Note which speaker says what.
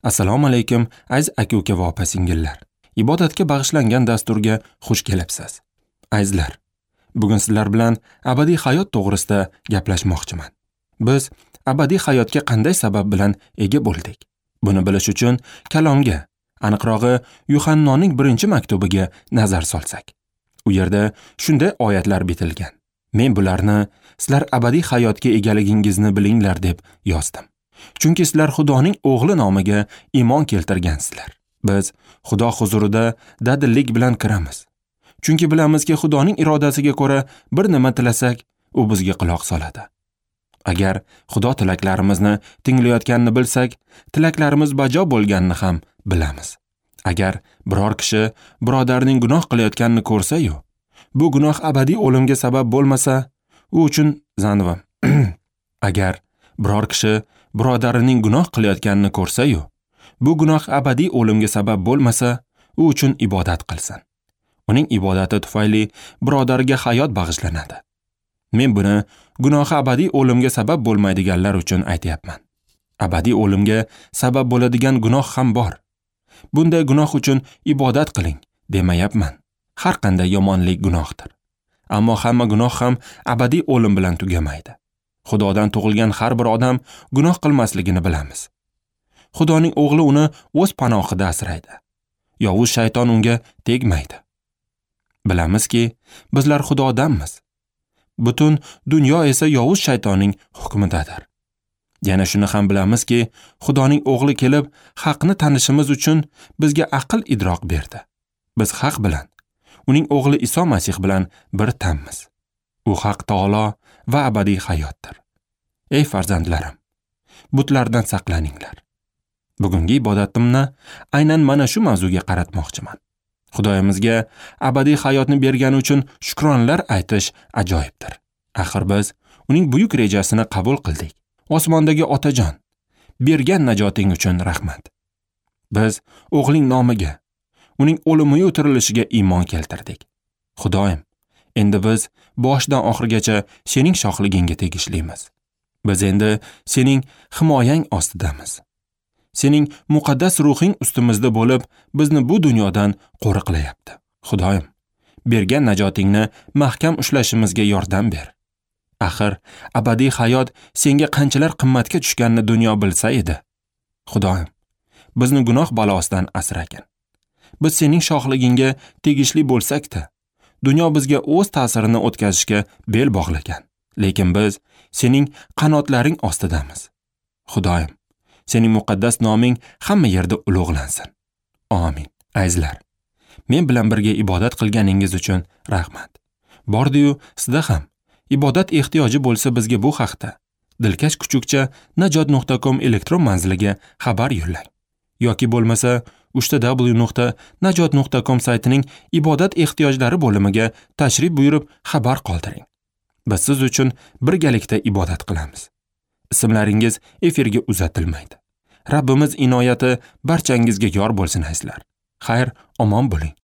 Speaker 1: Assalomu alaykum aziz aka-uka va opa-singillar. Ibodatga bag'ishlangan dasturga xush kelibsiz. Azizlar, bugun sizlar bilan abadiy hayot to'g'risida gaplashmoqchiman. Biz abadiy hayotga qanday sabab bilan ega bo'ldik? Buni bilish uchun kalomga, aniqrog'i Yuhannoning 1-maktubiga nazar solsak. U yerda shunday oyatlar bitilgan. Men bularni sizlar abadiy hayotga egaligingizni bilinglar deb yozdim. Chunki sizlar Xudoning o'g'li nomiga iymon keltirgansizlar. Biz Xudo huzurida dadillik bilan kiramiz. Chunki bilamizki, Xudoning irodasiga ko'ra bir nima tilasak, u bizga quloq soladi. Agar Xudo tilaklarimizni tinglayotganini bilsak, tilaklarimiz bajo bo'lganini ham bilamiz. Agar biror kishi birodarining gunoh qilayotganini ko'rsa-yu, bu gunoh abadiy o'limga sabab bo'lmasa, u uchun zanva. Agar biror kishi birodarining gunoh qilayotganini ko'rsa-yu, bu gunoh abadiy o'limga sabab bo'lmasa, u uchun ibodat qilsin. Uning ibodati tufayli birodariga hayot bag'ishlanadi. Men buni gunohi abadiy o'limga sabab bo'lmaydiganlar uchun aytayapman. Abadiy o'limga sabab bo'ladigan gunoh ham bor. Bunday gunoh uchun ibodat qiling demayapman. Har qanday yomonlik gunohdir. Ammo hamma gunoh ham abadiy o'lim bilan tugamaydi. Xudodan tug'ilgan har bir odam gunoh qilmasligini bilamiz. Xudoning o'g'li uni o'z panohida asraydi. Yovuz shayton unga tegmaydi. Bilamizki, bizlar Xudodanmiz. Butun dunyo esa yovuz shaytonning hukmidadir. Yana shuni ham bilamizki, Xudoning o'g'li kelib, haqni tanishimiz uchun bizga aql idroq berdi. Biz haq bilan, uning o'g'li Iso Masih bilan bir tanmiz. U haq taolo va abadiy hayotdir. Ey farzandlarim, butlardan saqlaninglar. Bugungi ibodatimni aynan mana shu mavzuga qaratmoqchiman. Xudoyimizga abadiy hayotni bergani uchun shukronlar aytish ajoyibdir. Axir biz uning buyuk rejasini qabul qildik. Osmondagi Otajon, bergan najoting uchun rahmat. Biz o'g'ling nomiga, uning o'limi va tirilishiga iymon keltirdik. Xudoyim, endi biz boshdan oxirigacha sening shohligingga tegishliimiz. Biz endi sening himoyang ostidamiz. Sening muqaddas ruhing ustimizda bo'lib, bizni bu dunyodan qo'riqlayapti. Xudoyim, bergan najotingni mahkam ushlashimizga yordam ber. Axir abadiy hayot senga qanchalar qimmatga tushganini dunyo bilsa edi. Xudoyim, bizni gunoh balosidan asragin. Biz sening shohligingga tegishli bo'lsak-da, dunyo bizga o'z ta'sirini o'tkazishga bel bog'lagan. Lekin biz sening qanotlaring ostidamiz. Xudoyim, sening muqaddas noming hamma yerda ulug'lansin. Amin. Azizlar, men bilan birga ibodat qilganingiz uchun rahmat. Bordi-yu, sizda ham ibodat ehtiyoji bo'lsa bizga bu haqda dilkash kuchukcha najot.com elektron manziliga xabar yo'llang. Yoki bo'lmasa www.najot.com saytining ibodat ehtiyojlari bo'limiga tashrif buyurib xabar qoldiring. Biz siz uchun birgalikda ibodat qilamiz. Ismlaringiz efirga uzatilmaydi. Rabbimiz inoyati barchangizga yor bo'lsin azizlar. Xayr, omon bo'ling.